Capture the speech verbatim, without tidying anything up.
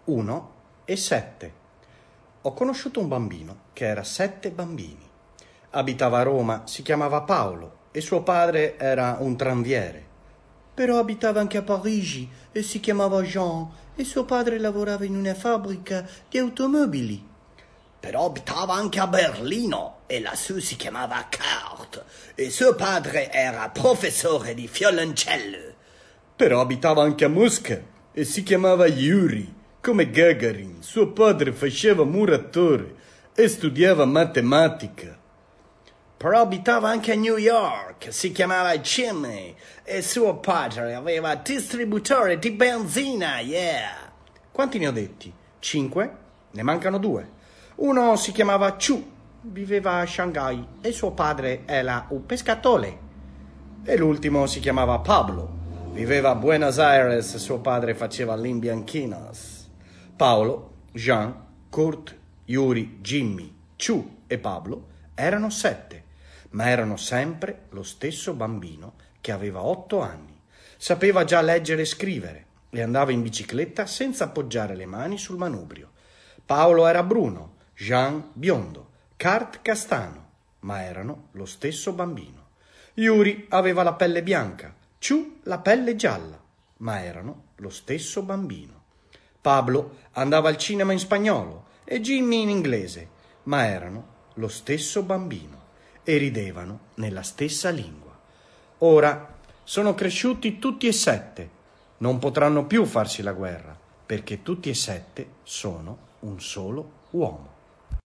uno e sette. Ho conosciuto un bambino che era sette bambini. Abitava a Roma, si chiamava Paolo e suo padre era un tranviere. Però abitava anche a Parigi e si chiamava Jean e suo padre lavorava in una fabbrica di automobili. Però abitava anche a Berlino e lassù si chiamava Kurt e suo padre era professore di violoncello. Però abitava anche a Mosca e si chiamava Yuri, come Gagarin. Suo padre faceva muratore e studiava matematica. Però abitava anche a New York, si chiamava Jimmy e suo padre aveva distributore di benzina, yeah! Quanti ne ho detti? Cinque? Ne mancano due. Uno si chiamava Chu, viveva a Shanghai e suo padre era un pescatore. E l'ultimo si chiamava Pablo, viveva a Buenos Aires e suo padre faceva l'imbianchinas. Paolo, Jean, Kurt, Yuri, Jimmy, Chu e Pablo erano sette, ma erano sempre lo stesso bambino che aveva otto anni. Sapeva già leggere e scrivere e andava in bicicletta senza appoggiare le mani sul manubrio. Paolo era bruno, Jean biondo, Kurt castano, ma erano lo stesso bambino. Yuri aveva la pelle bianca, Chu la pelle gialla, ma erano lo stesso bambino. Pablo andava al cinema in spagnolo e Jimmy in inglese, ma erano lo stesso bambino e ridevano nella stessa lingua. Ora sono cresciuti tutti e sette, non potranno più farsi la guerra, perché tutti e sette sono un solo uomo.